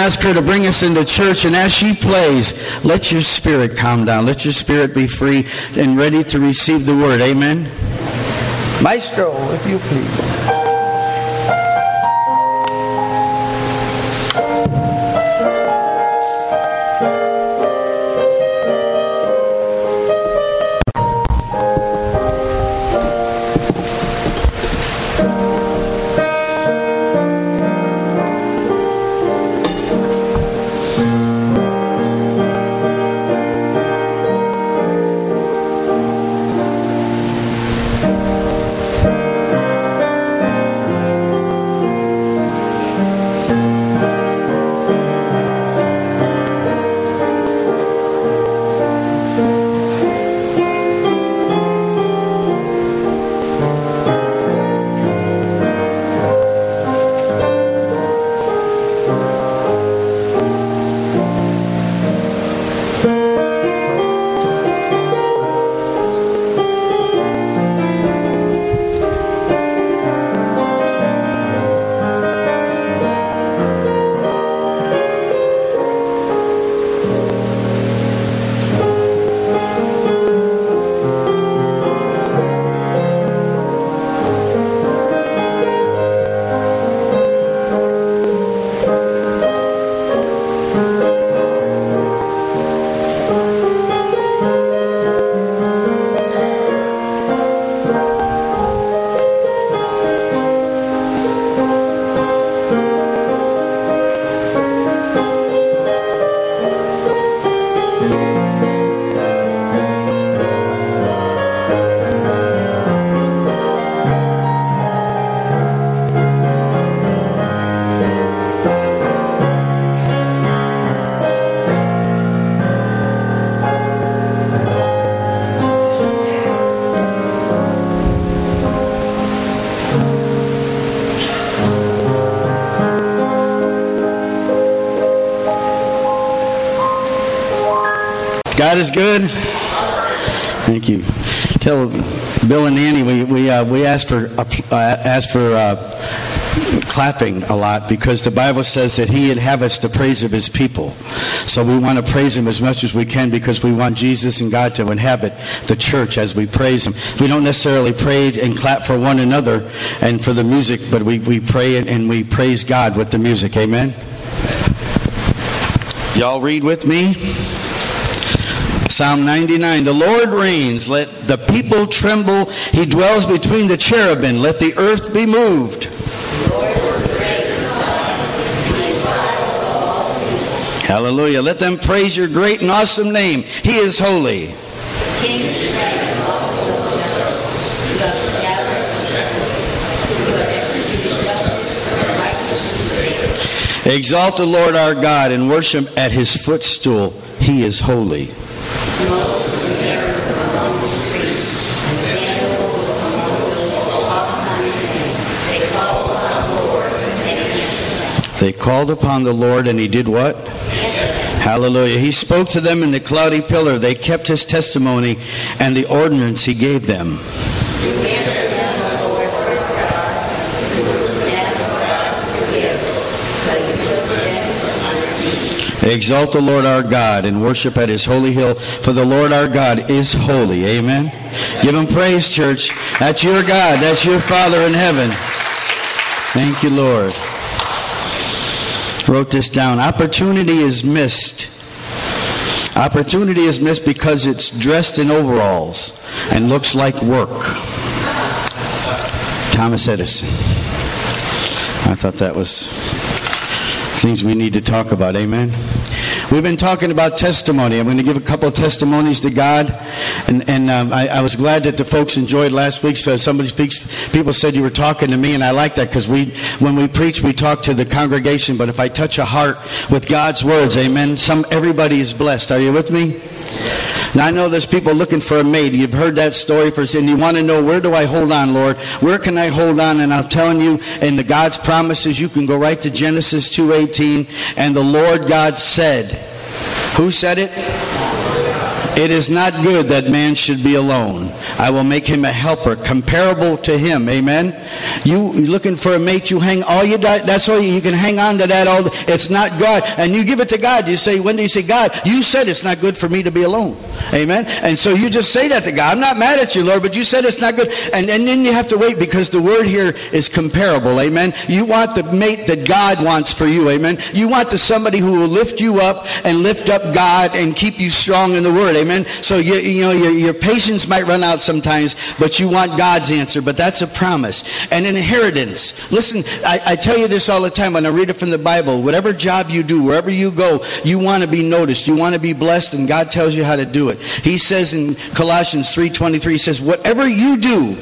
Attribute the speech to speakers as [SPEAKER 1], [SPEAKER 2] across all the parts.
[SPEAKER 1] ask her to bring us into church, and as she plays, let your spirit calm down. Let your spirit be free and ready to receive the word. Amen. Maestro, if you please. God is good. Thank you. Tell Bill and Annie we ask for clapping a lot because the Bible says that He inhabits the praise of His people. So we want to praise Him as much as we can because we want Jesus and God to inhabit the church as we praise Him. We don't necessarily pray and clap for one another and for the music, but we pray and we praise God with the music. Amen. Y'all read with me. Psalm 99, the Lord reigns, let the people tremble. He dwells between the cherubim, let the earth be moved. Hallelujah. Let them praise your great and awesome name. He is holy. Exalt the Lord our God and worship at His footstool. He is holy. They called upon the Lord and He did what? Hallelujah. He spoke to them in the cloudy pillar. They kept His testimony and the ordinance He gave them. Exalt the Lord our God and worship at His holy hill, for the Lord our God is holy. Amen. Give Him praise, church. That's your God. That's your Father in heaven. Thank you, Lord. Wrote this down. Opportunity is missed. Opportunity is missed because it's dressed in overalls and looks like work. Thomas Edison. I thought that was things we need to talk about. Amen. We've been talking about testimony. I'm going to give a couple of testimonies to God. And I was glad that the folks enjoyed last week. So people said you were talking to me, and I like that because when we preach, we talk to the congregation. But if I touch a heart with God's words, amen, everybody is blessed. Are you with me? Now, I know there's people looking for a mate. You've heard that story and you want to know, where do I hold on, Lord? Where can I hold on? And I'm telling you, in the God's promises, you can go right to Genesis 2:18. And the Lord God said, who said it? It is not good that man should be alone. I will make him a helper comparable to him. Amen. You looking for a mate, you hang all you got. That's all you can hang on to that. It's not God, and you give it to God. You say, when do you say, God, you said it's not good for me to be alone. Amen. And so you just say that to God. I'm not mad at you, Lord, but you said it's not good. And then you have to wait, because the word here is comparable. Amen. You want the mate that God wants for you. Amen. You want somebody who will lift you up and lift up God and keep you strong in the word. Amen. So your patience might run out sometimes, but you want God's answer. But that's a promise. An inheritance. Listen, I tell you this all the time when I read it from the Bible. Whatever job you do, wherever you go, you want to be noticed. You want to be blessed, and God tells you how to do it. He says in Colossians 3:23, he says, whatever you do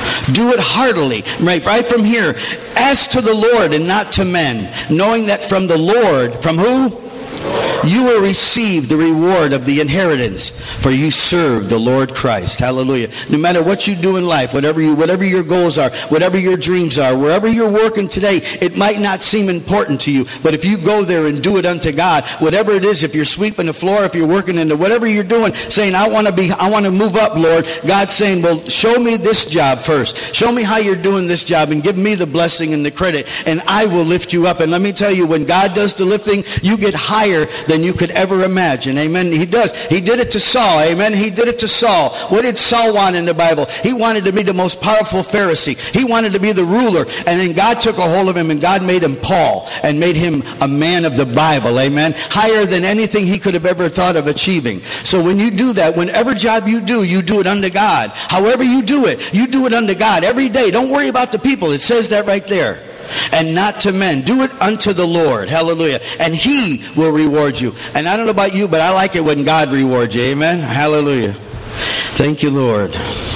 [SPEAKER 1] it heartily, right from here, as to the Lord and not to men, knowing that from the Lord, from who? You will receive the reward of the inheritance, for you serve the Lord Christ. Hallelujah. No matter what you do in life, whatever your goals are, whatever your dreams are, wherever you're working today, it might not seem important to you, but if you go there and do it unto God, whatever it is, if you're sweeping the floor, if you're working into whatever you're doing, saying, I want to move up, Lord, God's saying, well, show me this job first. Show me how you're doing this job and give me the blessing and the credit, and I will lift you up. And let me tell you, when God does the lifting, you get higher than you could ever imagine. Amen. He does. He did it to Saul. Amen. He did it to Saul. What did Saul want in the Bible? He wanted to be the most powerful Pharisee. He wanted to be the ruler. And then God took a hold of him, and God made him Paul and made him a man of the Bible. Amen. Higher than anything he could have ever thought of achieving. So when you do that, whenever job you do it unto God. However you do it unto God every day. Don't worry about the people. It says that right there. And not to men. Do it unto the Lord. Hallelujah. And He will reward you. And I don't know about you, but I like it when God rewards you. Amen. Hallelujah. Thank you, Lord.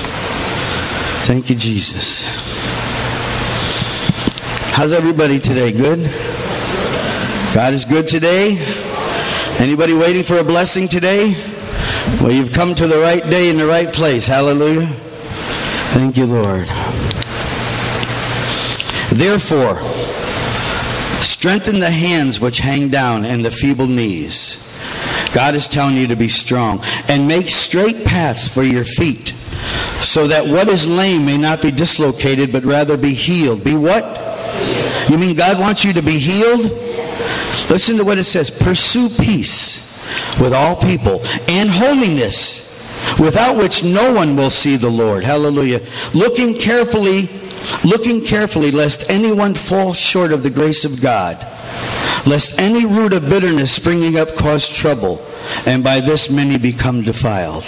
[SPEAKER 1] Thank you, Jesus. How's everybody today? Good? God is good today? Anybody waiting for a blessing today? Well, you've come to the right day in the right place. Hallelujah. Thank you, Lord. Therefore, strengthen the hands which hang down and the feeble knees. God is telling you to be strong. And make straight paths for your feet, so that what is lame may not be dislocated, but rather be healed. Be what? You mean God wants you to be healed? Listen to what it says. Pursue peace with all people and holiness, without which no one will see the Lord. Hallelujah. Looking carefully lest anyone fall short of the grace of God, lest any root of bitterness springing up cause trouble, and by this many become defiled.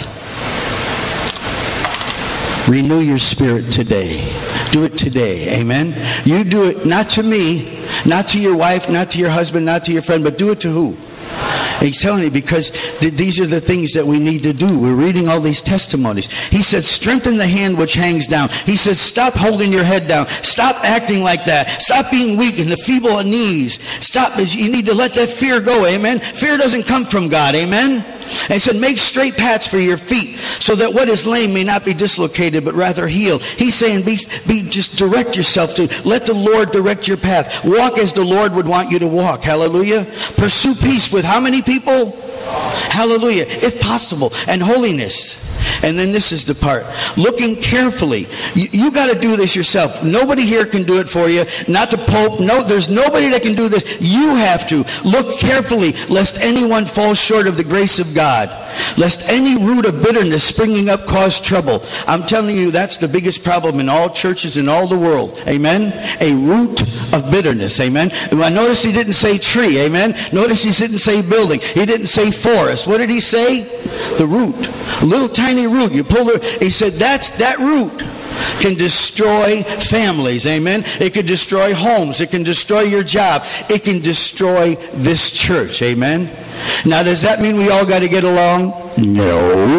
[SPEAKER 1] Renew your spirit today. Do it today. Amen. You do it not to me, not to your wife, not to your husband, not to your friend, but do it to who? He's telling you, because these are the things that we need to do. We're reading all these testimonies. He said, strengthen the hand which hangs down. He says, stop holding your head down. Stop acting like that. Stop being weak in the feeble knees. Stop. You need to let that fear go. Amen. Fear doesn't come from God. Amen. And he said, make straight paths for your feet, so that what is lame may not be dislocated, but rather healed. He's saying, just direct yourself to, let the Lord direct your path. Walk as the Lord would want you to walk. Hallelujah. Pursue peace with how many people? Hallelujah. If possible. And holiness. And then this is the part. Looking carefully. You got to do this yourself. Nobody here can do it for you. Not the Pope. No, there's nobody that can do this. You have to. Look carefully, lest anyone fall short of the grace of God. Lest any root of bitterness springing up cause trouble. I'm telling you, that's the biggest problem in all churches in all the world. Amen? A root of bitterness. Amen? And I notice he didn't say tree. Amen? Notice he didn't say building. He didn't say forest. What did he say? The root. A little tiny root. You pull it. He said that root can destroy families. Amen? It can destroy homes. It can destroy your job. It can destroy this church. Amen? Now, does that mean we all got to get along? No,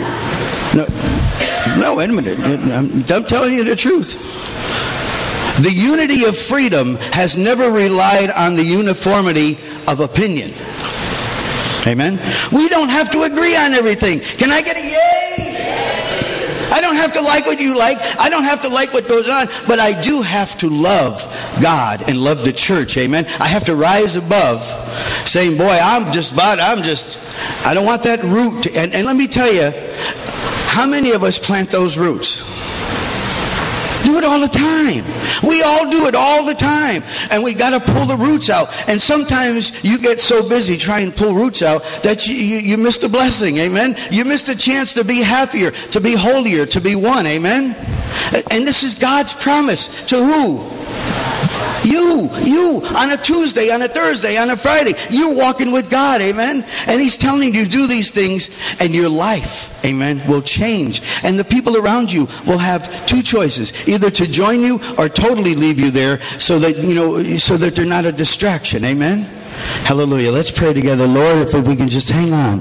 [SPEAKER 1] wait a minute. I'm telling you the truth. The unity of freedom has never relied on the uniformity of opinion. Amen? We don't have to agree on everything. Can I get a yay? I don't have to like what you like. I don't have to like what goes on. But I do have to love God and love the church. Amen? I have to rise above saying, boy, I'm just I don't want that root. And let me tell you, how many of us plant those roots? Do it all the time. We all do it all the time. And we got to pull the roots out. And sometimes you get so busy trying to pull roots out that you miss the blessing. Amen. You missed a chance to be happier, to be holier, to be one. Amen. And this is God's promise to who? You, on a Tuesday, on a Thursday, on a Friday, you're walking with God, amen? And He's telling you to do these things, and your life, amen, will change. And the people around you will have two choices, either to join you or totally leave you there so that they're not a distraction, amen? Hallelujah. Let's pray together. Lord, if we can just hang on,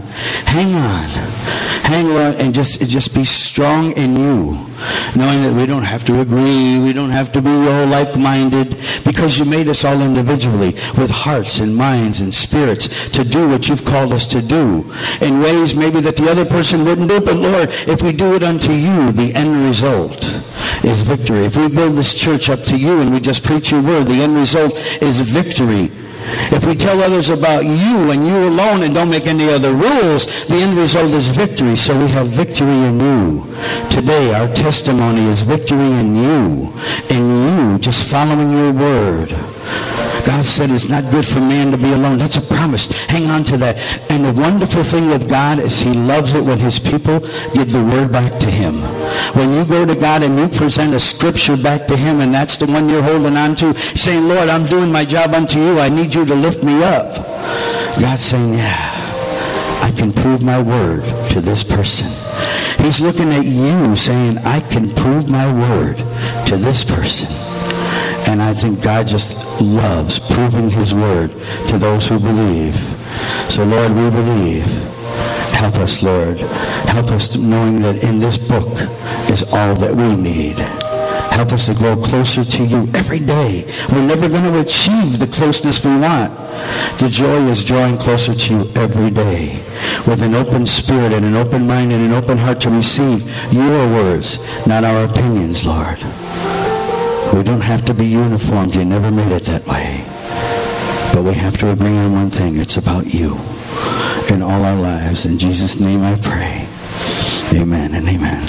[SPEAKER 1] and just be strong in you, knowing that we don't have to agree, we don't have to be all like-minded, because you made us all individually with hearts and minds and spirits to do what you've called us to do in ways maybe that the other person wouldn't do. But Lord, if we do it unto you, the end result is victory. If we build this church up to you and we just preach your word, the end result is victory. If we tell others about you and you alone and don't make any other rules, the end result is victory. So we have victory in you. Today our testimony is victory in you, just following your word. God said it's not good for man to be alone. That's a promise. Hang on to that. And the wonderful thing with God is He loves it when His people give the word back to Him. When you go to God and you present a scripture back to Him, and that's the one you're holding on to, saying, Lord, I'm doing my job unto you. I need you to lift me up. God's saying, yeah, I can prove my word to this person. He's looking at you saying, I can prove my word to this person. And I think God just loves proving His word to those who believe. So Lord, we believe. Help us, Lord. Help us knowing that in this book is all that we need. Help us to grow closer to you every day. We're never going to achieve the closeness we want. The joy is drawing closer to you every day with an open spirit and an open mind and an open heart to receive your words, not our opinions, Lord. We don't have to be uniformed. You never made it that way. But we have to agree on one thing. It's about you in all our lives. In Jesus' name I pray. Amen and amen.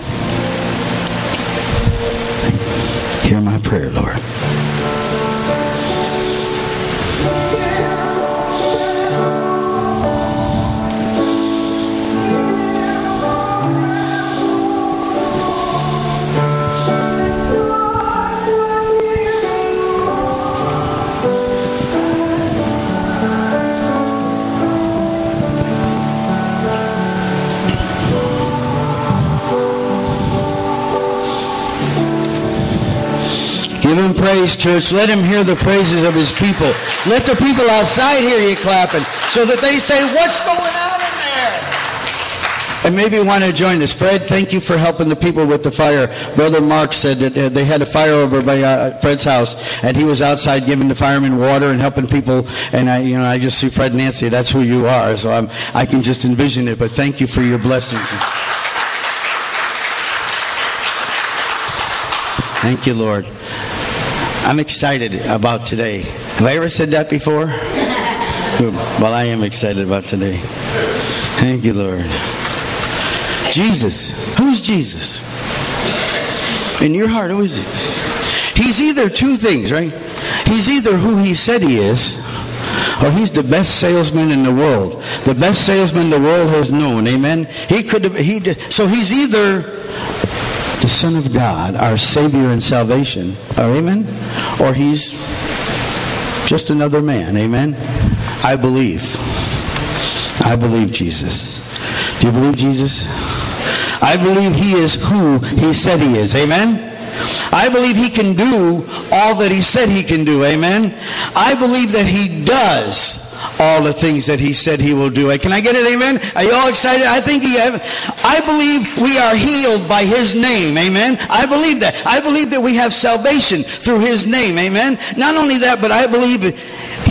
[SPEAKER 1] Hear my prayer, Lord. Give Him praise, church. Let Him hear the praises of His people. Let the people outside hear you clapping so that they say, what's going on in there? And maybe you want to join us. Fred, thank you for helping the people with the fire. Brother Mark said that they had a fire over by Fred's house, and he was outside giving the firemen water and helping people. And I just see Fred and Nancy. That's who you are. So I can just envision it. But thank you for your blessings. Thank you, Lord. I'm excited about today. Have I ever said that before? Well, I am excited about today. Thank you, Lord. Jesus. Who's Jesus? In your heart, who is He? He's either two things, right? He's either who He said He is, or He's the best salesman in the world. The best salesman the world has known. Amen? So He's either the Son of God, our Savior and salvation, amen? Or He's just another man, amen? I believe Jesus. Do you believe Jesus? I believe He is who He said He is, amen? I believe He can do all that He said He can do, amen? I believe that He does all the things that He said He will do. Can I get it, amen? Are you all excited? I believe we are healed by His name, amen? I believe that. I believe that we have salvation through His name, amen? Not only that, but I believe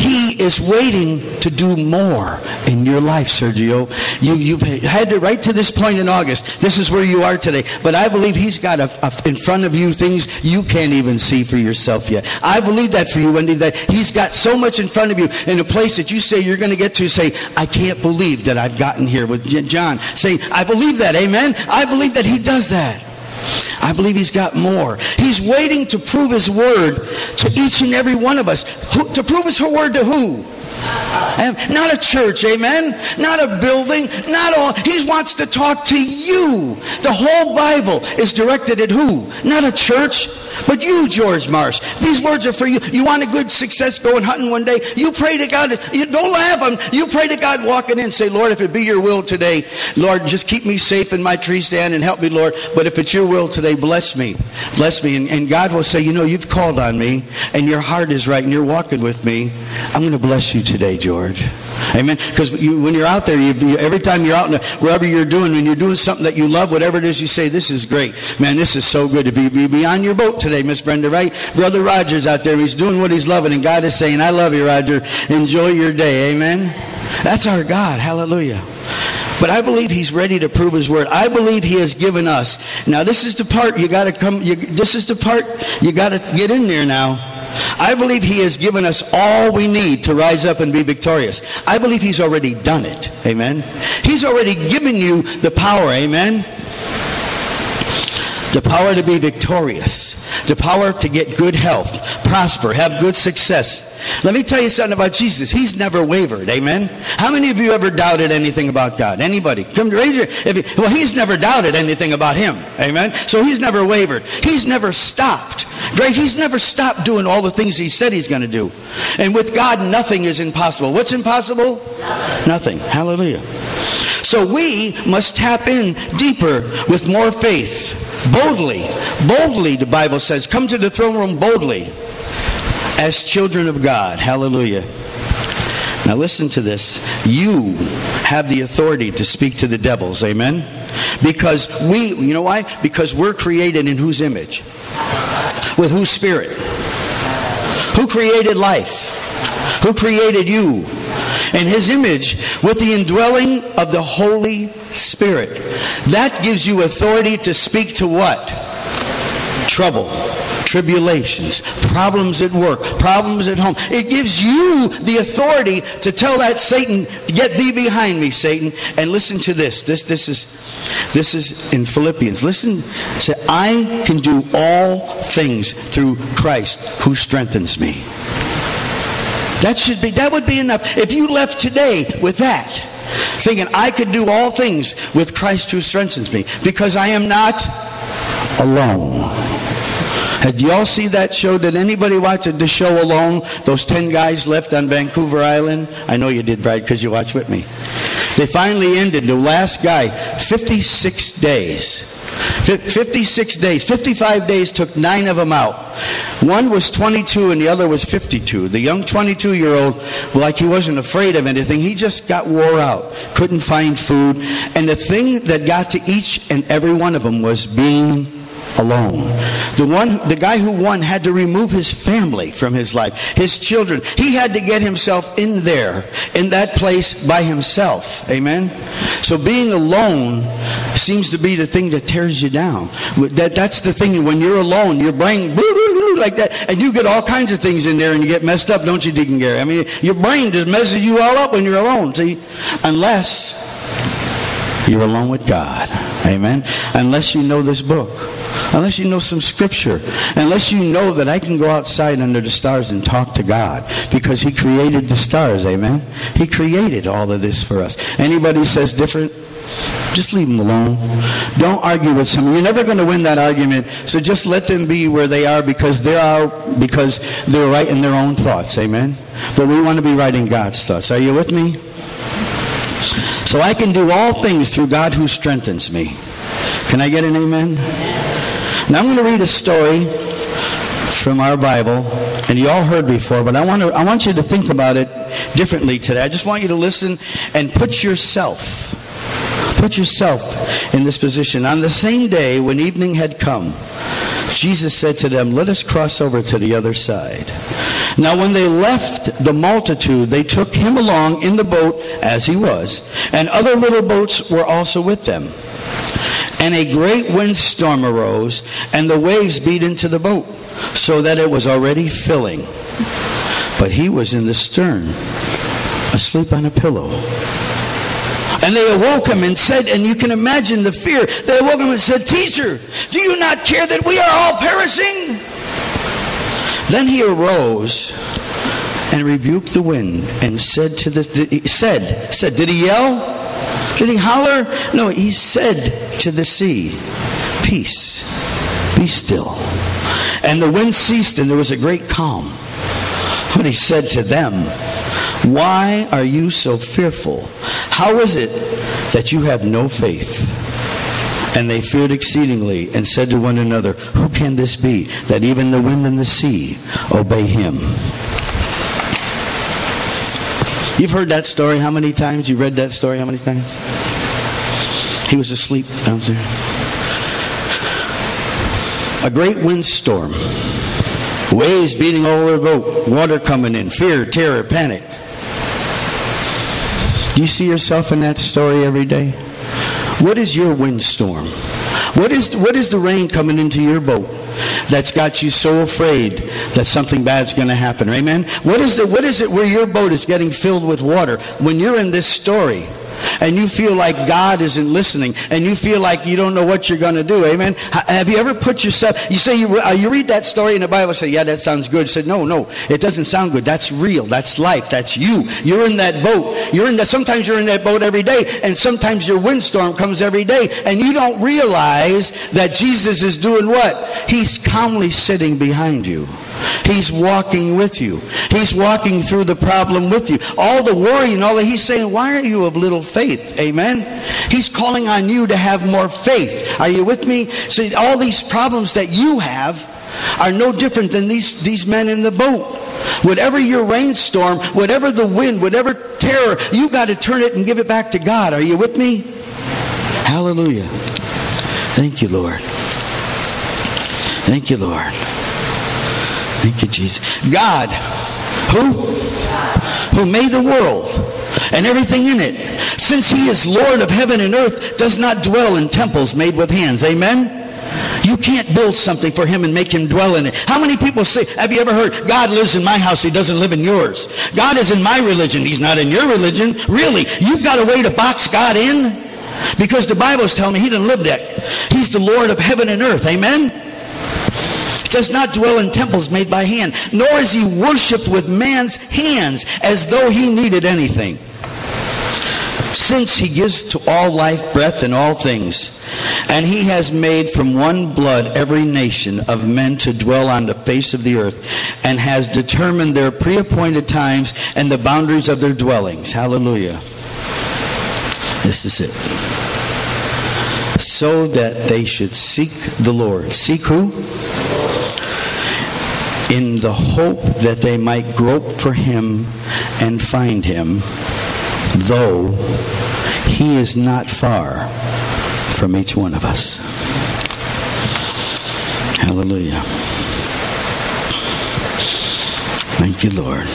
[SPEAKER 1] He is waiting to do more in your life, Sergio. You've had to right to this point in August. This is where you are today. But I believe He's got in front of you things you can't even see for yourself yet. I believe that for you, Wendy, that He's got so much in front of you in a place that you say you're going to get to. Say, I can't believe that I've gotten here with John. Say, I believe that. Amen. I believe that He does that. I believe He's got more. He's waiting to prove His word to each and every one of us. To prove His word to who? Not a church, amen? Not a building, not all. He wants to talk to you. The whole Bible is directed at who? Not a church, but you, George Marsh. These words are for you. You want a good success going hunting one day? You pray to God. Don't laugh. You pray to God walking in. Say, Lord, if it be your will today, Lord, just keep me safe in my tree stand and help me, Lord. But if it's your will today, bless me. Bless me. And God will say, you've called on me and your heart is right and you're walking with me. I'm going to bless you today, George. Amen. Because when you're out there, every time you're out, wherever you're doing, when you're doing something that you love, whatever it is, you say, this is great. Man, this is so good to be on your boat today, Miss Brenda, right? Brother Roger's out there. He's doing what he's loving, and God is saying, I love you, Roger. Enjoy your day. Amen. That's our God. Hallelujah. But I believe He's ready to prove His word. I believe He has given us. Now, this is the part you got to come. This is the part you got to get in there now. I believe He has given us all we need to rise up and be victorious. I believe He's already done it. Amen. He's already given you the power. Amen. The power to be victorious. The power to get good health, prosper, have good success. Let me tell you something about Jesus. He's never wavered. Amen. How many of you ever doubted anything about God? Anybody? Come to raise your. Well, He's never doubted anything about Him. Amen. So He's never wavered. He's never stopped. Right? He's never stopped doing all the things He said He's going to do. And with God, nothing is impossible. What's impossible? Nothing. Hallelujah. So we must tap in deeper with more faith. Boldly. Boldly, the Bible says. Come to the throne room boldly as children of God. Hallelujah. Now listen to this. You have the authority to speak to the devils. Amen. Because you know why? Because we're created in whose image? With whose spirit? Who created life? Who created you? In His image, with the indwelling of the Holy Spirit. That gives you authority to speak to what? Trouble, tribulations, problems at work, problems at home. It gives you the authority to tell that Satan, get thee behind me, Satan. And listen to this. This is in Philippians. Listen, say, I can do all things through Christ who strengthens me. That would be enough. If you left today with that, thinking I could do all things with Christ who strengthens me, because I am not alone. Did y'all see that show? Did anybody watch the show Alone? Those 10 guys left on Vancouver Island? I know you did, Brad, because you watched with me. They finally ended. The last guy, 56 days. 56 days. 55 days took 9 of them out. One was 22 and the other was 52. The young 22-year-old, like he wasn't afraid of anything, he just got wore out. Couldn't find food. And the thing that got to each and every one of them was being alone. The guy who won had to remove his family from his life, his children. He had to get himself in there, in that place by himself. Amen? So being alone seems to be the thing that tears you down. That's the thing. When you're alone, your brain like that, and you get all kinds of things in there and you get messed up, don't you, Deacon Gary? I mean, your brain just messes you all up when you're alone, see? Unless you're alone with God. Amen? Unless you know this book. Unless you know some scripture. Unless you know that I can go outside under the stars and talk to God. Because He created the stars. Amen? He created all of this for us. Anybody says different, just leave them alone. Don't argue with someone. You're never going to win that argument. So just let them be where they are because they're right in their own thoughts. Amen? But we want to be right in God's thoughts. Are you with me? So I can do all things through God who strengthens me. Can I get an amen? Now I'm going to read a story from our Bible, and you all heard before, but I want you to think about it differently today. I just want you to listen and put yourself in this position. On the same day when evening had come, Jesus said to them, "Let us cross over to the other side." Now when they left the multitude, they took him along in the boat as he was, and other little boats were also with them. And a great windstorm arose, and the waves beat into the boat, so that it was already filling. But he was in the stern, asleep on a pillow. And they awoke him and said, and you can imagine the fear, they awoke him and said, "Teacher, do you not care that we are all perishing?" Then he arose and rebuked the wind and said to the, did he yell? Did he holler? No, he said to the sea, "Peace, be still." And the wind ceased and there was a great calm. But he said to them, "Why are you so fearful? How is it that you have no faith?" And they feared exceedingly and said to one another, "Who can this be, that even the wind and the sea obey him?" You've heard that story how many times? You read that story how many times? He was asleep down there. A great windstorm. Waves beating all over the boat. Water coming in. Fear, terror, panic. Do you see yourself in that story every day? What is your windstorm? What is the rain coming into your boat that's got you so afraid that something bad's going to happen? Amen? What is it where your boat is getting filled with water? When you're in this story and you feel like God isn't listening and you feel like you don't know what you're going to do. Amen? Have you ever put yourself, you say you read that story in the Bible and say, "Yeah, that sounds good." I said, no, it doesn't sound good. That's real. That's life. That's you. You're in that boat. Sometimes you're in that boat every day, and sometimes your windstorm comes every day, and you don't realize that Jesus is doing what? He's calmly sitting behind you. He's walking with you. He's walking through the problem with you. All the worry and all that, he's saying, "Why are you of little faith?" Amen? He's calling on you to have more faith. Are you with me? See, all these problems that you have are no different than these men in the boat. Whatever your rainstorm, whatever the wind, whatever terror, you got to turn it and give it back to God. Are you with me? Hallelujah. Thank you, Lord. Thank you, Lord. Thank you, Jesus. God, who made the world and everything in it, since he is Lord of heaven and earth, does not dwell in temples made with hands. Amen? You can't build something for him and make him dwell in it. How many people say, have you ever heard, "God lives in my house, he doesn't live in yours"? God is in my religion, he's not in your religion. Really? You've got a way to box God in? Because the Bible is telling me he doesn't live there. He's the Lord of heaven and earth. Amen? Does not dwell in temples made by hand, nor is he worshipped with man's hands as though he needed anything. Since he gives to all life, breath, and all things, and he has made from one blood every nation of men to dwell on the face of the earth, and has determined their pre-appointed times and the boundaries of their dwellings. Hallelujah. This is it. So that they should seek the Lord. Seek who? In the hope that they might grope for him and find him, though he is not far from each one of us. Hallelujah. Thank you, Lord.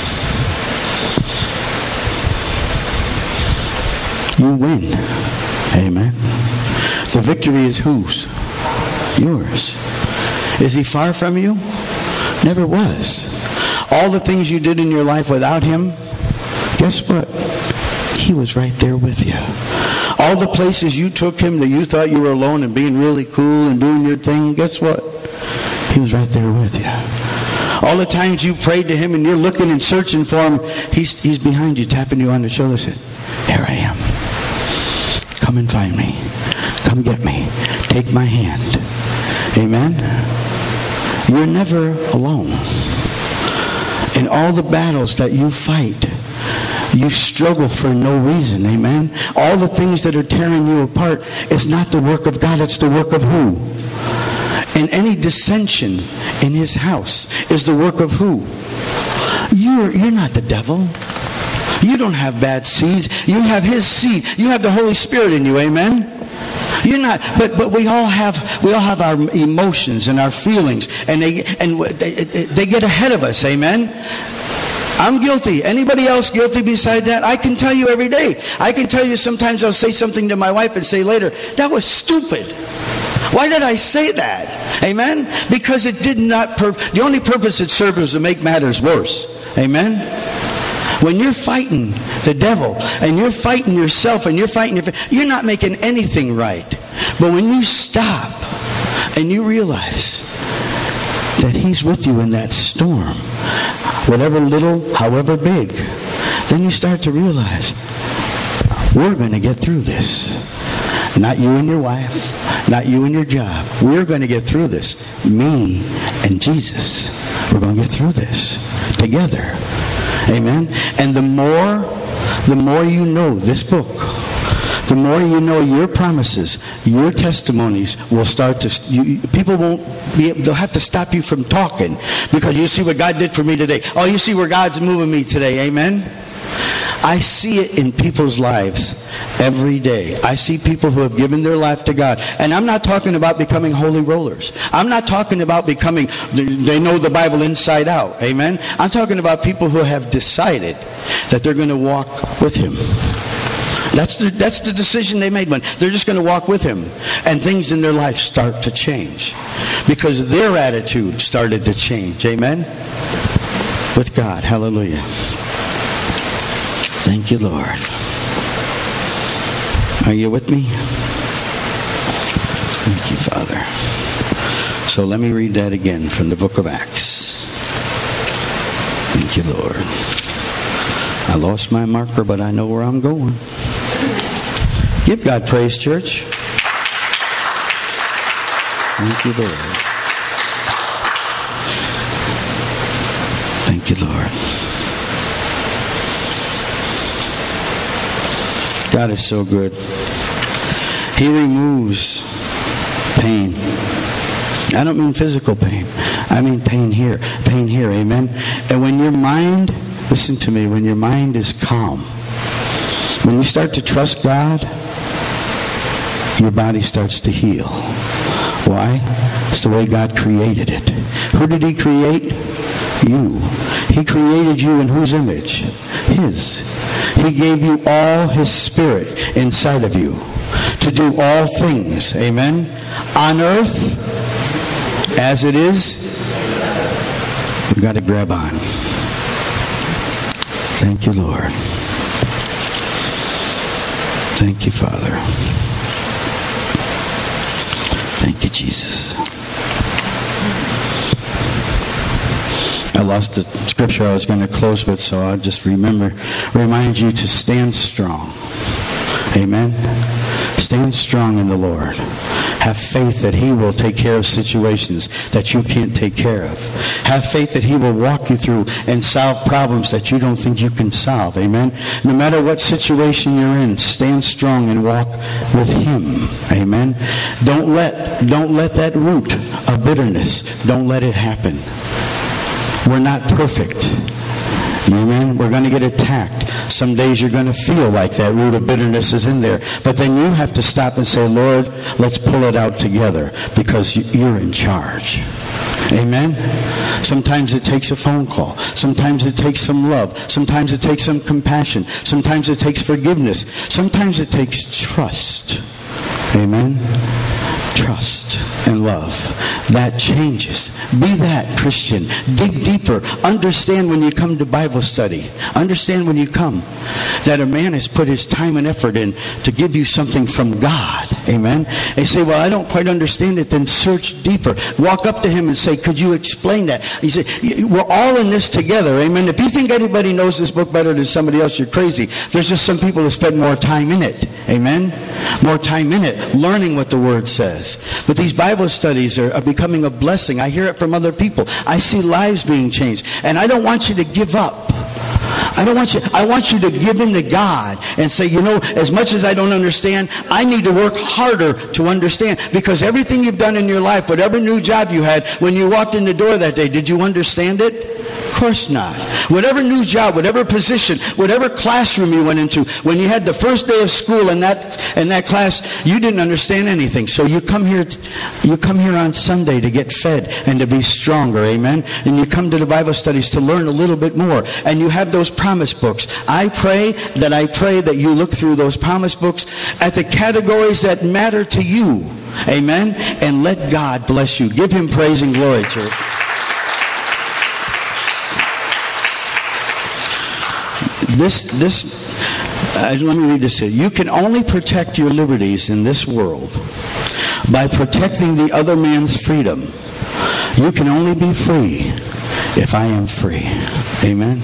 [SPEAKER 1] You win. Amen. The victory is whose? Yours. Is he far from you? Never was. All the things you did in your life without him, guess what? He was right there with you. All the places you took him that you thought you were alone and being really cool and doing your thing, guess what? He was right there with you. All the times you prayed to him and you're looking and searching for him, he's behind you, tapping you on the shoulder, saying, "Here I am. Come and find me. Come get me. Take my hand." Amen? You're never alone. In all the battles that you fight, you struggle for no reason. Amen? All the things that are tearing you apart is not the work of God. It's the work of who? And any dissension in his house is the work of who? You're not the devil. You don't have bad seeds. You have his seed. You have the Holy Spirit in you. Amen? You're not, but we all have our emotions and our feelings, and they get ahead of us. Amen. I'm guilty. Anybody else guilty beside that? I can tell you every day. I can tell you sometimes I'll say something to my wife and say later, that was stupid. Why did I say that? Amen? Because it did not, the only purpose it served was to make matters worse. Amen? When you're fighting the devil and you're fighting yourself and you're not making anything right. But when you stop and you realize that he's with you in that storm, whatever little, however big, then you start to realize, we're going to get through this. Not you and your wife, not you and your job. We're going to get through this. Me and Jesus. We're going to get through this together. Amen? And the more you know this book, the more you know your promises, your testimonies will start to, people won't be able, they'll have to stop you from talking because you see what God did for me today. Oh, you see where God's moving me today. Amen? I see it in people's lives every day. I see people who have given their life to God. And I'm not talking about becoming holy rollers. I'm not talking about becoming, they know the Bible inside out. Amen? I'm talking about people who have decided that they're going to walk with Him. That's the decision they made when they're just going to walk with Him. And things in their life start to change. Because their attitude started to change. Amen? With God. Hallelujah. Thank you, Lord. Are you with me? Thank you, Father. So let me read that again from the book of Acts. Thank you, Lord. I lost my marker, but I know where I'm going. Give God praise, church. Thank you, Lord. Thank you, Lord. God is so good. He removes pain. I don't mean physical pain. I mean pain here. Pain here. Amen. And when your mind, listen to me, when your mind is calm, when you start to trust God, your body starts to heal. Why? It's the way God created it. Who did He create? You. He created you in whose image? His. He gave you all His Spirit inside of you to do all things. Amen? On earth, as it is, we've got to grab on. Thank you, Lord. Thank you, Father. Thank you, Jesus. I lost the scripture I was going to close with, so I'll just remind you to stand strong. Amen? Stand strong in the Lord. Have faith that He will take care of situations that you can't take care of. Have faith that He will walk you through and solve problems that you don't think you can solve. Amen? No matter what situation you're in, stand strong and walk with Him. Amen? Don't let that root of bitterness, don't let it happen. We're not perfect. Amen? We're going to get attacked. Some days you're going to feel like that root of bitterness is in there. But then you have to stop and say, Lord, let's pull it out together because you're in charge. Amen? Sometimes it takes a phone call. Sometimes it takes some love. Sometimes it takes some compassion. Sometimes it takes forgiveness. Sometimes it takes trust. Amen? Trust and love. That changes. Be that Christian. Dig deeper. Understand when you come to Bible study. Understand when you come that a man has put his time and effort in to give you something from God. Amen. And you say, well, I don't quite understand it. Then search deeper. Walk up to him and say, could you explain that? You say, we're all in this together. Amen. If you think anybody knows this book better than somebody else, you're crazy. There's just some people who spend more time in it. Amen. More time in it, learning what the Word says. But these Bible studies are becoming a blessing. I hear it from other people. I see lives being changed. And I don't want you to give up. I want you to give in to God and say, you know, as much as I don't understand, I need to work harder to understand. Because everything you've done in your life, whatever new job you had, when you walked in the door that day, did you understand it? Of course not. Whatever new job, whatever position, whatever classroom you went into, when you had the first day of school in that class, you didn't understand anything. So you come here on Sunday to get fed and to be stronger, amen? And you come to the Bible studies to learn a little bit more. And you have those promise books. I pray that you look through those promise books at the categories that matter to you, amen? And let God bless you. Give him praise and glory, church. Let me read this here. You can only protect your liberties in this world by protecting the other man's freedom. You can only be free if I am free. Amen.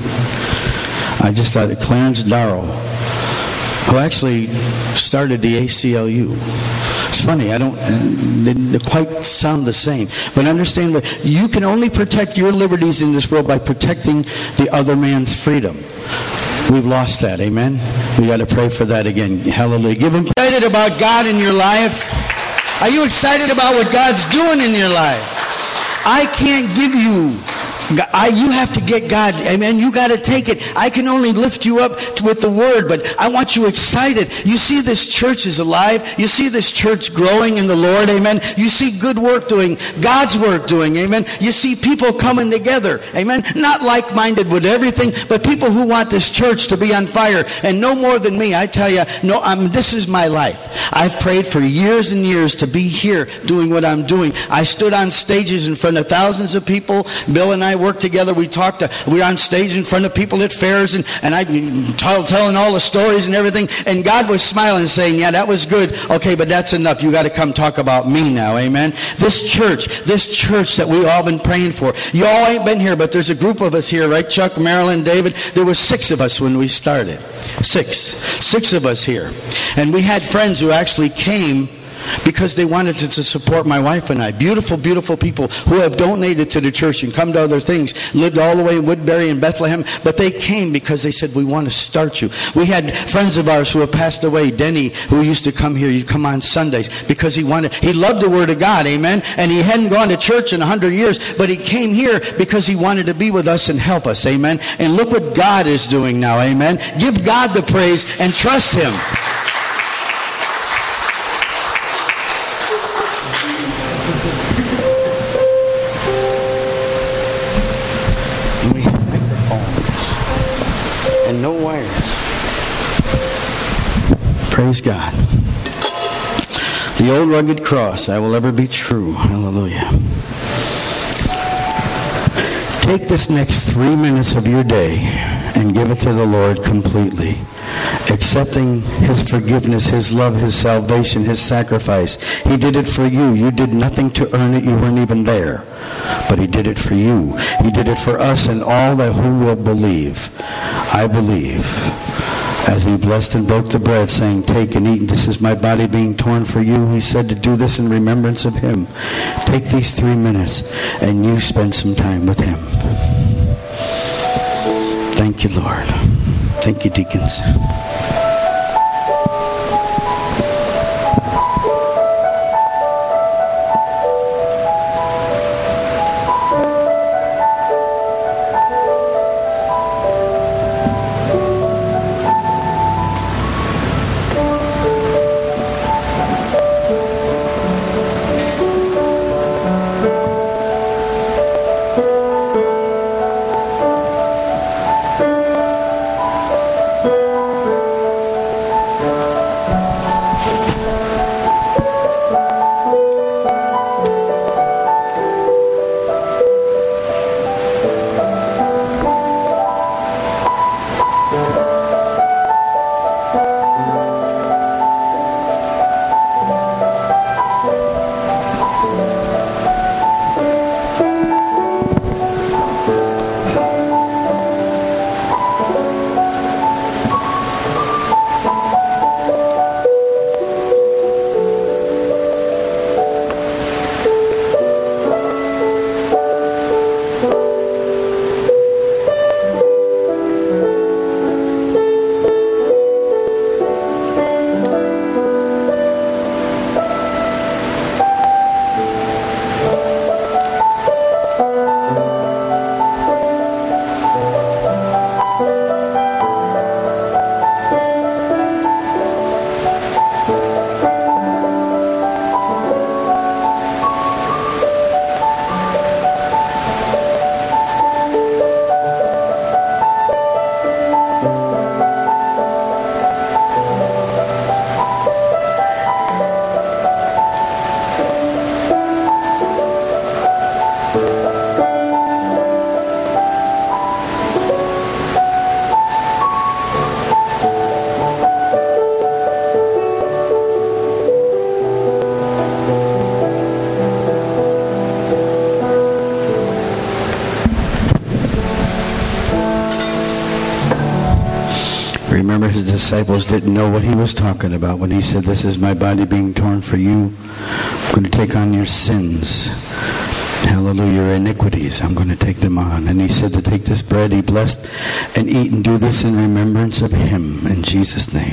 [SPEAKER 1] I just thought that Clarence Darrow, who actually started the ACLU. It's funny, they quite sound the same. But understand that you can only protect your liberties in this world by protecting the other man's freedom. We've lost that, amen? We got to pray for that again. Hallelujah. Give him excited about God in your life. Are you excited about what God's doing in your life? I can't give you. You have to get God. Amen. You got to take it. I can only lift you up with the word, but I want you excited. You see this church is alive. You see this church growing in the Lord. Amen. You see good work doing, God's work doing. Amen. You see people coming together. Amen. Not like-minded with everything, but people who want this church to be on fire. And no more than me. I tell you, this is my life. I've prayed for years and years to be here doing what I'm doing. I stood on stages in front of thousands of people. Bill and I worked together. We were on stage in front of people at fairs, and I telling all the stories and everything. And God was smiling, saying, "Yeah, that was good. Okay, but that's enough. You got to come talk about me now." Amen. This church that we all been praying for. You all ain't been here, but there's a group of us here, right? Chuck, Marilyn, David. There were 6 of us when we started. Six of us here, and we had friends who actually came because they wanted to support my wife and I. Beautiful, beautiful people who have donated to the church and come to other things, lived all the way in Woodbury and Bethlehem, but they came because they said, "We want to start you." We had friends of ours who have passed away. Denny, who used to come here, he'd come on Sundays because he loved the Word of God, amen, and he hadn't gone to church in 100 years, but he came here because he wanted to be with us and help us, amen. And look what God is doing now, amen. Give God the praise and trust him. No wires. Praise God. The old rugged cross, I will ever be true. Hallelujah. Take this next 3 minutes of your day and give it to the Lord completely. Accepting his forgiveness, his love, his salvation, his sacrifice. He did it for you. You did nothing to earn it. You weren't even there. But he did it for you. He did it for us and all that who will believe. I believe. As he blessed and broke the bread, saying, "Take and eat, and this is my body being torn for you." He said to do this in remembrance of him. Take these 3 minutes and you spend some time with him. Thank you, Lord. Thank you, deacons. disciples didn't know what he was talking about when he said, this is my body being torn for you. I'm going to take on your sins. Hallelujah, your iniquities. I'm going to take them on. And he said to take this bread, he blessed, and eat and do this in remembrance of him, in Jesus' name.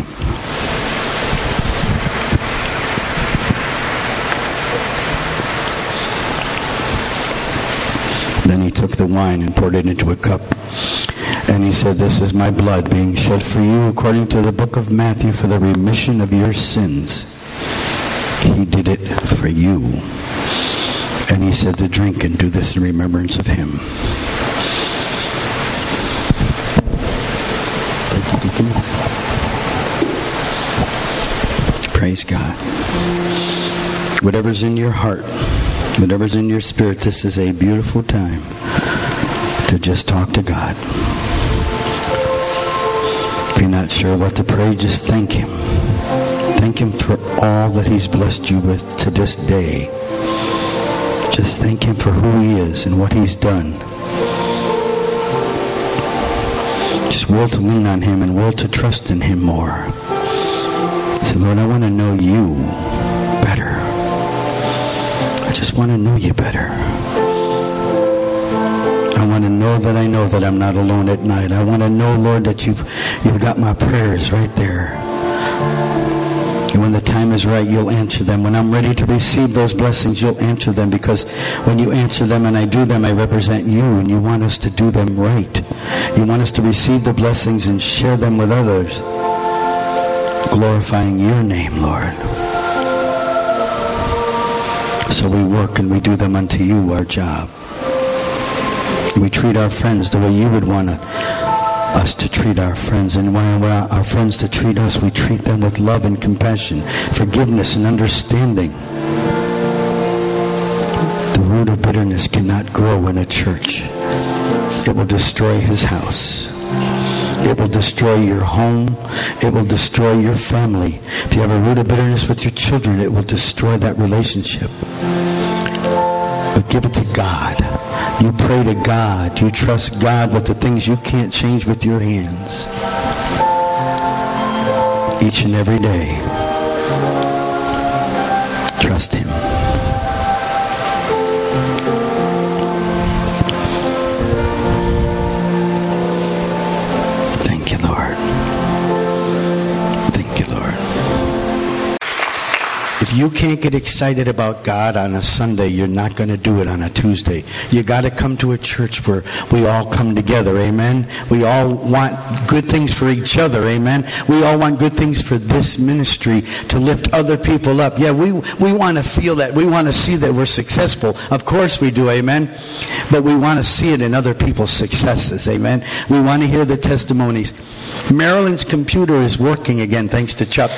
[SPEAKER 1] Then he took the wine and poured it into a cup. And he said, this is my blood being shed for you according to the book of Matthew for the remission of your sins. He did it for you. And he said to drink and do this in remembrance of him. Praise God. Whatever's in your heart, whatever's in your spirit, this is a beautiful time to just talk to God. If you're not sure what to pray, just thank him. Thank him for all that he's blessed you with to this day. Just thank him for who he is and what he's done. Just will to lean on him and will to trust in him more. Say, Lord, I want to know you better. I just want to know you better. I want to know that I'm not alone at night. I want to know, Lord, that you've got my prayers right there. And when the time is right, you'll answer them. When I'm ready to receive those blessings, you'll answer them. Because when you answer them and I do them, I represent you. And you want us to do them right. You want us to receive the blessings and share them with others. Glorifying your name, Lord. So we work and we do them unto you, our job. We treat our friends the way you would want us to treat our friends. And when we want our friends to treat us, we treat them with love and compassion, forgiveness and understanding. The root of bitterness cannot grow in a church. It will destroy his house. It will destroy your home. It will destroy your family. If you have a root of bitterness with your children, it will destroy that relationship. But give it to God. You pray to God. You trust God with the things you can't change with your hands. Each and every day. Trust him. Thank you, Lord. Thank you, Lord. If you can't get excited about God on a Sunday, you're not going to do it on a Tuesday. You got to come to a church where we all come together, amen? We all want good things for each other, amen? We all want good things for this ministry to lift other people up. Yeah, we want to feel that. We want to see that we're successful. Of course we do, amen? But we want to see it in other people's successes, amen? We want to hear the testimonies. Marilyn's computer is working again, thanks to Chuck.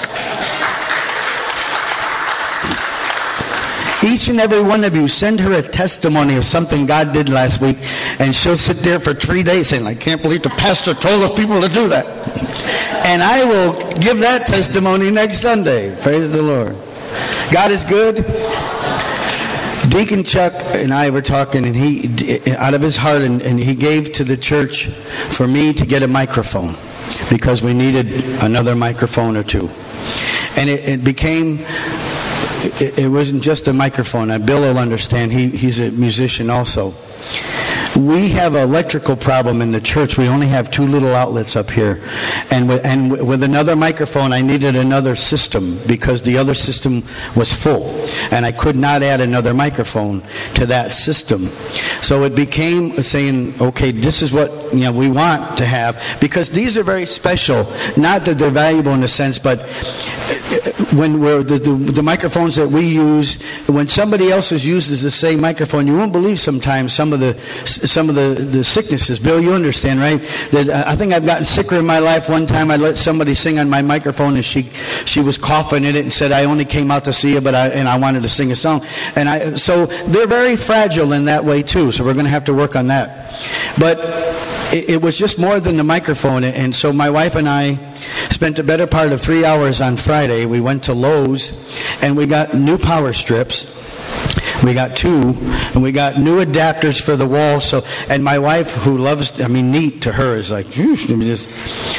[SPEAKER 1] Each and every one of you, send her a testimony of something God did last week, and she'll sit there for 3 days saying, I can't believe the pastor told the people to do that. And I will give that testimony next Sunday. Praise the Lord. God is good. Deacon Chuck and I were talking, and he, out of his heart, and he gave to the church for me to get a microphone because we needed another microphone or two. And it became... It wasn't just a microphone. Bill will understand. He's a musician also. We have an electrical problem in the church. We only have 2 little outlets up here. And with another microphone, I needed another system because the other system was full. And I could not add another microphone to that system. So it became saying, okay, this is what we want to have. Because these are very special. Not that they're valuable in a sense, but when the microphones that we use, when somebody else uses the same microphone, you won't believe sometimes some of the sicknesses. Bill, you understand, right? That I think I've gotten sicker in my life. One time I let somebody sing on my microphone, and she was coughing in it and said, I only came out to see you, and I wanted to sing a song. So they're very fragile in that way too. So we're going to have to work on that. But it was just more than the microphone. And so my wife and I spent the better part of 3 hours on Friday. We went to Lowe's and we got new power strips. We got 2, and we got new adapters for the wall. And my wife, who loves, neat to her is like,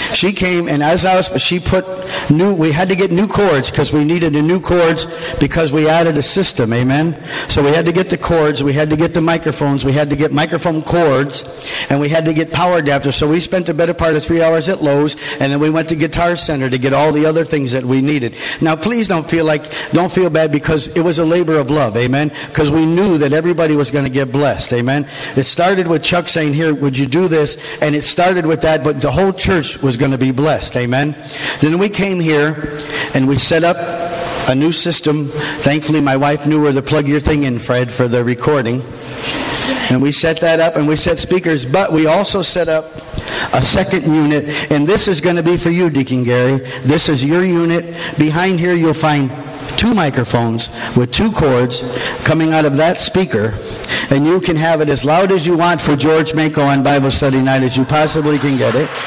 [SPEAKER 1] She came, and we had to get new cords because we needed the new cords because we added a system, amen? So we had to get the cords, we had to get the microphones, we had to get microphone cords, and we had to get power adapters. So we spent the better part of 3 hours at Lowe's, and then we went to Guitar Center to get all the other things that we needed. Now, please don't feel bad because it was a labor of love, amen? Because we knew that everybody was going to get blessed, amen? It started with Chuck saying, here, would you do this? And it started with that, but the whole church was going to be blessed, amen? Then we came here, and we set up a new system. Thankfully, my wife knew where to plug your thing in, Fred, for the recording. And we set that up, and we set speakers, but we also set up a second unit, and this is going to be for you, Deacon Gary. This is your unit. Behind here, you'll find 2 microphones with 2 cords coming out of that speaker, and you can have it as loud as you want for George Mako on Bible study night as you possibly can get it.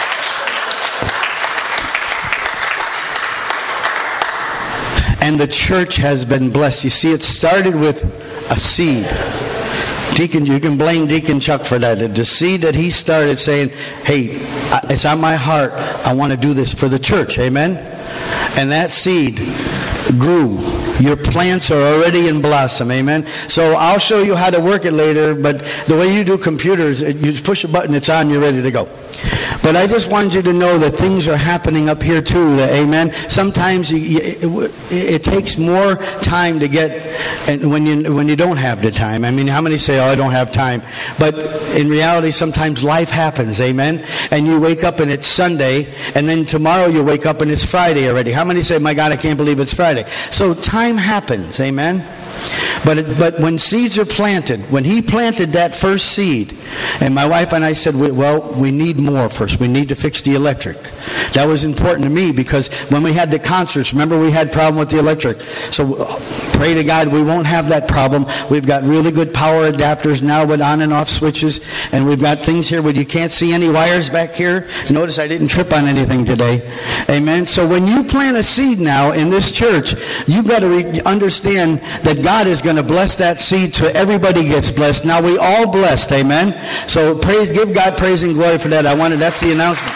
[SPEAKER 1] And the church has been blessed. You see, it started with a seed. Deacon, you can blame Deacon Chuck for that. The seed that he started saying, hey, it's on my heart. I want to do this for the church. Amen? And that seed grew. Your plants are already in blossom. Amen? So I'll show you how to work it later, but the way you do computers, you just push a button, it's on, you're ready to go. But I just want you to know that things are happening up here too. Amen. Sometimes it takes more time to get, and when you don't have the time. I mean, how many say, "Oh, I don't have time"? But in reality, sometimes life happens. Amen. And you wake up and it's Sunday, and then tomorrow you wake up and it's Friday already. How many say, "My God, I can't believe it's Friday"? So time happens. Amen. But when seeds are planted, when he planted that first seed, and my wife and I said, we need more first. We need to fix the electric. That was important to me because when we had the concerts, remember we had problem with the electric. So pray to God we won't have that problem. We've got really good power adapters now with on and off switches, and we've got things here where you can't see any wires back here. Notice I didn't trip on anything today. Amen. So when you plant a seed now in this church, you've got to understand that God is going to bless that seed so everybody gets blessed. Now we all blessed. Amen. So give God praise and glory for that. That's the announcement.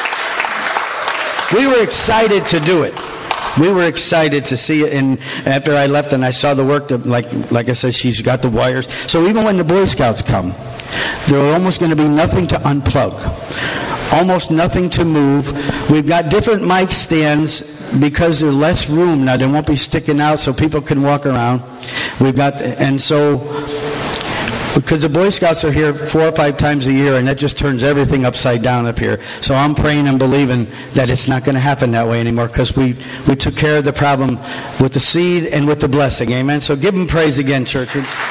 [SPEAKER 1] We were excited to do it. We were excited to see it. And after I left and I saw the work that, like I said, she's got the wires. So even when the Boy Scouts come, there are almost going to be nothing to unplug. Almost nothing to move. We've got different mic stands because there's less room now. They won't be sticking out so people can walk around. Because the Boy Scouts are here 4 or 5 times a year, and that just turns everything upside down up here. So I'm praying and believing that it's not going to happen that way anymore because we took care of the problem with the seed and with the blessing. Amen. So give them praise again, church.